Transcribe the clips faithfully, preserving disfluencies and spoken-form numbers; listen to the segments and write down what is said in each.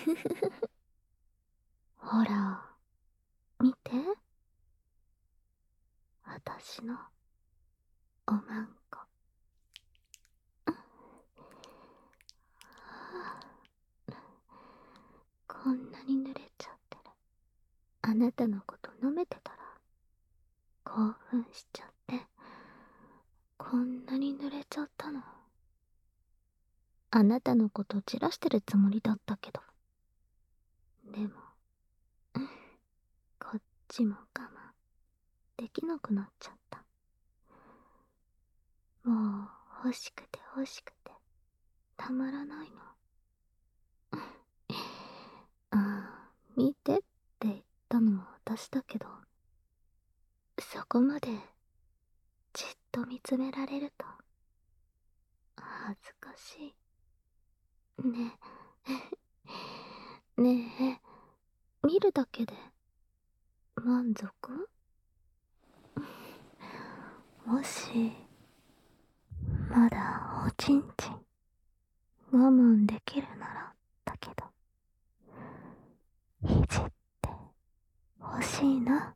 ほら、見て。私のおまんこ。こんなに濡れちゃってる。あなたのこと舐めてたら興奮しちゃってこんなに濡れちゃったの。あなたのこと散らしてるつもりだったけど、でもこっちも我慢できなくなっちゃった。もう欲しくて欲しくてたまらないの。ああ、見てって言ったのは私だけど、そこまでじっと見つめられると恥ずかしい。ねえねえ、見るだけで満足？もしまだおちんちん我慢できるならだけど、いじってほしいな。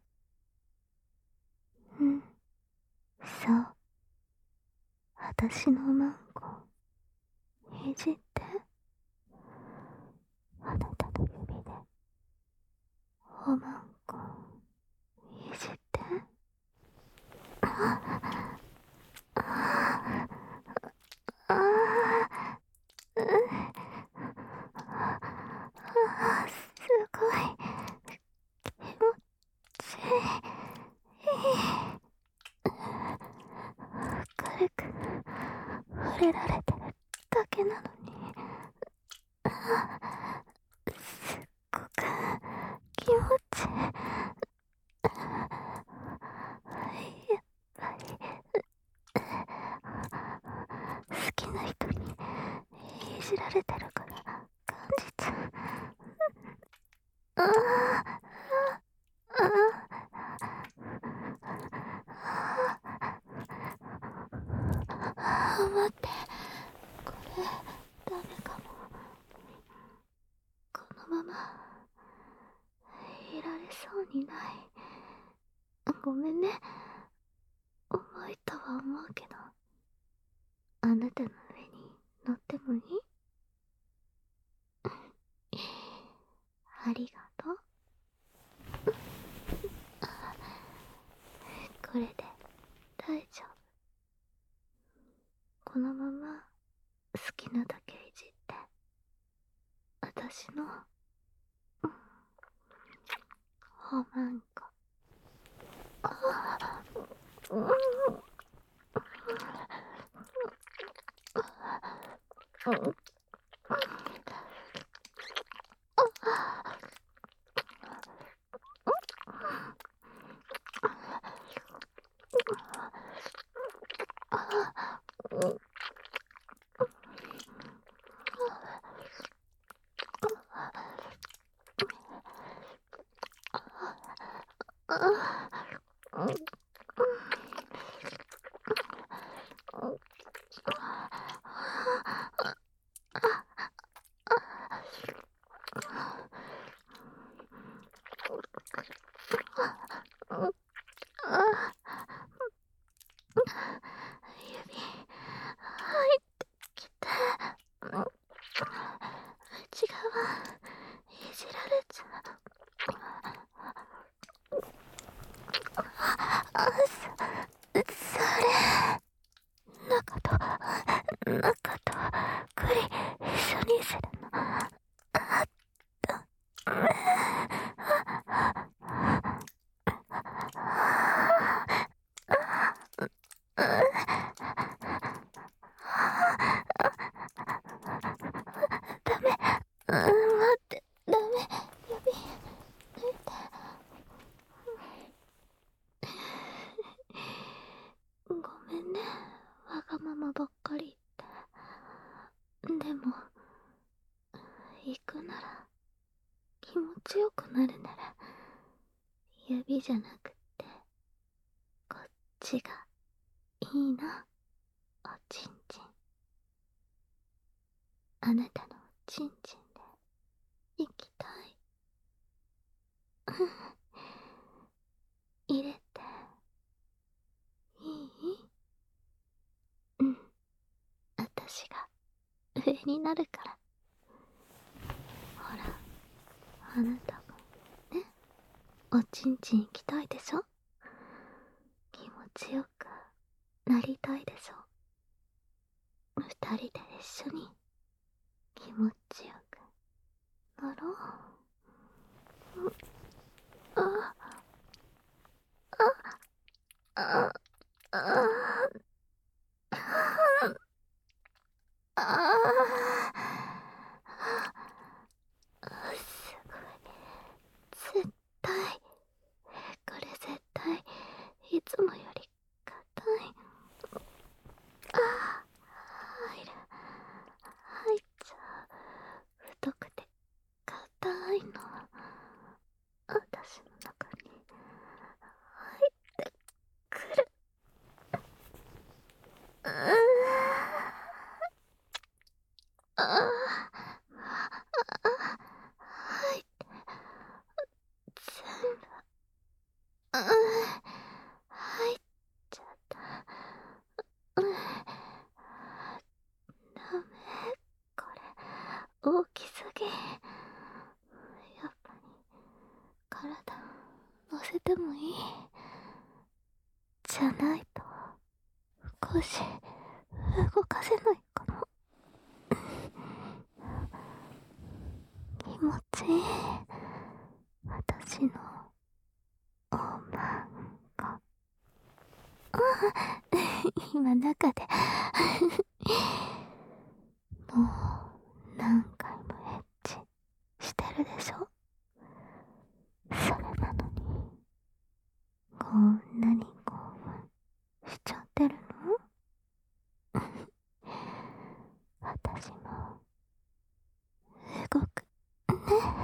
うん、そう、私のマンコいじって。あなたの指でおまんこいじって。ああああ、うん、あ、すごい気持ちいい。軽く触れられてるだけなのに、すっごく気持ちいい。やっぱり好きな人にいじられてるから感じちゃう。ああああ、待って、これダメかも。このままいられそうにない。ごめんね、重いとは思うけど、あなたの上に乗ってもいい？ありがとう。これで大丈夫。このまま好きなだけいじって私のおまんこ。あうん、うん、指入ってきて、内側いじられちゃう。あ、そ、それ中と中と栗一緒にするの。あった。ダメ、うん、待って、ダメ、指抜いて。ごめんね、わがままばっかり言って。でも行くなら、気持ちよくなるなら、指じゃなくってこっちがいいな。おちんちん、あなたのおちんちんで行になるから。ほら、あなたもね、おちんちん行きたいでしょ。気持ちよくなりたいでしょ。二人で一緒に気持ちよくなろう。ああああああ、すごい。絶対これ絶対いつもより硬い。ああ、入る。入っちゃう。太くて硬いの私の中に入ってくる。うーあああ入って全部あ入っちゃった。ダメ、これ大きすぎ。やっぱり体乗せてもいい？じゃないと少し動かせないかも。気持ちいい。私のおまんこ。今中でもう何回もエッチしてるでしょ。それなのにこんなに興奮しちゃってるの？私も動くね。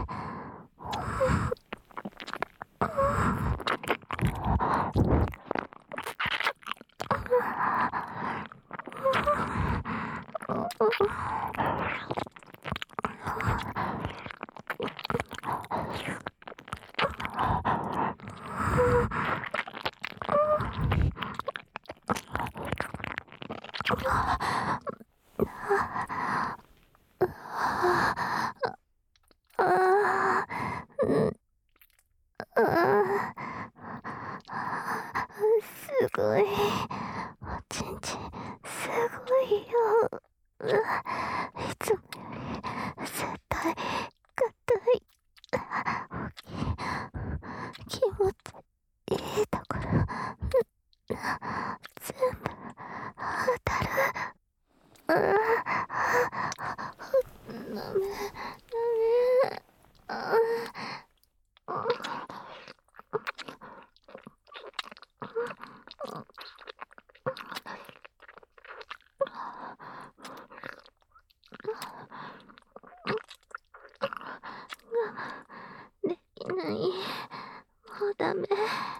すごい。おちんちんすごいよ。いつもより絶対硬い。大きい。気持ちいいところ全部当たる。ダメダメ。あできない。もうダメ。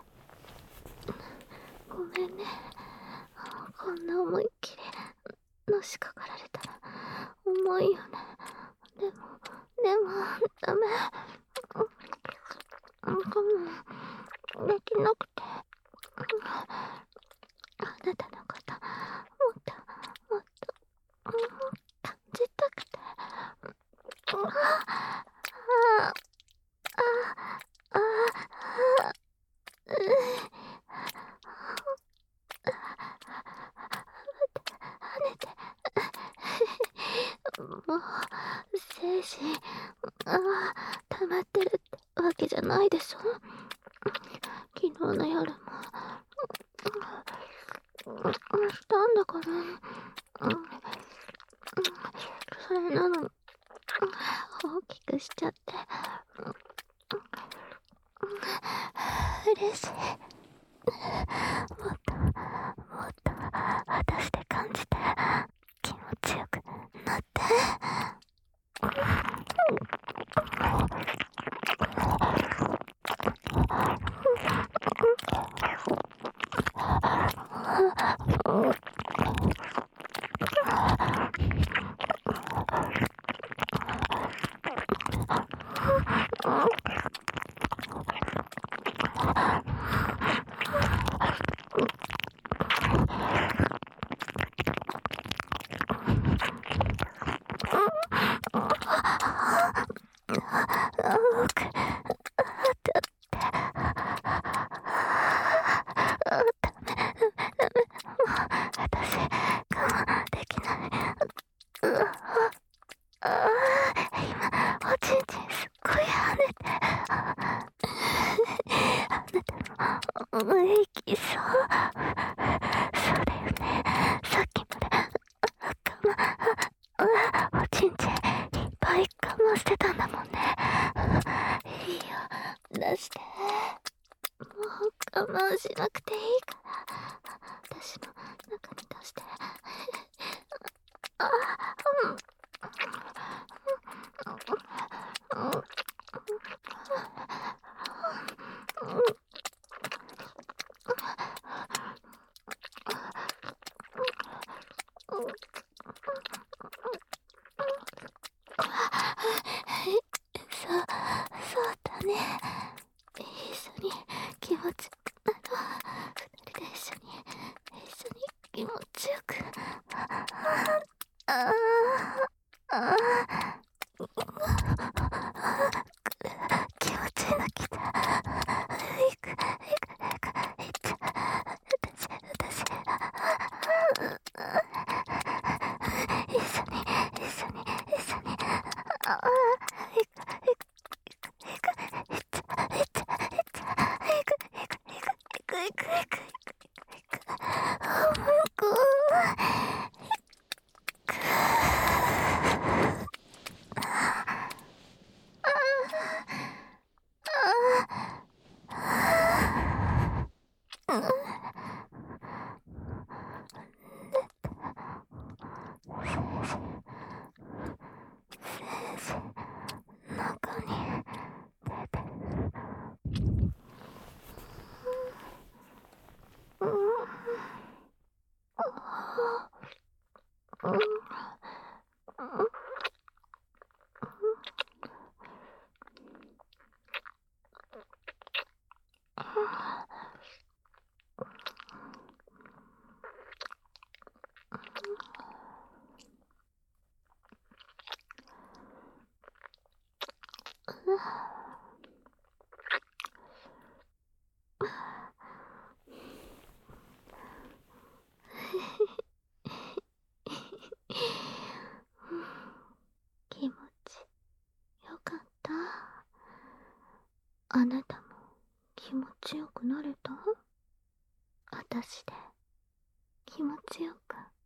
ごめんね。こんな思いっきりのしかかられたら重いよね。でもでもダメ。我慢できなくて。あなたのこともっともっと感じたくて。ああああああう跳ねてもう精子ああ溜まってるってわけじゃないでしょ。昨日の夜もしたんだから。それなのに大きくしちゃって嬉しい。もっともっと私で感じて気持ちよくなって。 おちんちんすっごい跳ねて、あなたも息きそう。そうだよね。さっきまで我慢、おちんちんいっぱい我慢してたんだもんね。いいよ、出して。もう我慢しなくていいから、私の中に出して。あ、うん。そう、そうだね。一緒に気持ち、あの、二人で一緒に、一緒に気持ちよく。ああ、ああ、気持ちいいのきた。いく、いく、いく、いっちゃ。私、私、一緒に、一緒に、一緒に。ああ、いく、いく、いく、いっちゃ、いっちゃ、いっちゃ。いく、いく、いく、いく、いく、いく、いく、いく、いく。あ、もう、こう。中に出てる。うん、うん、うん、気持ちよかった。あなたも気持ちよくなれた？私で気持ちよく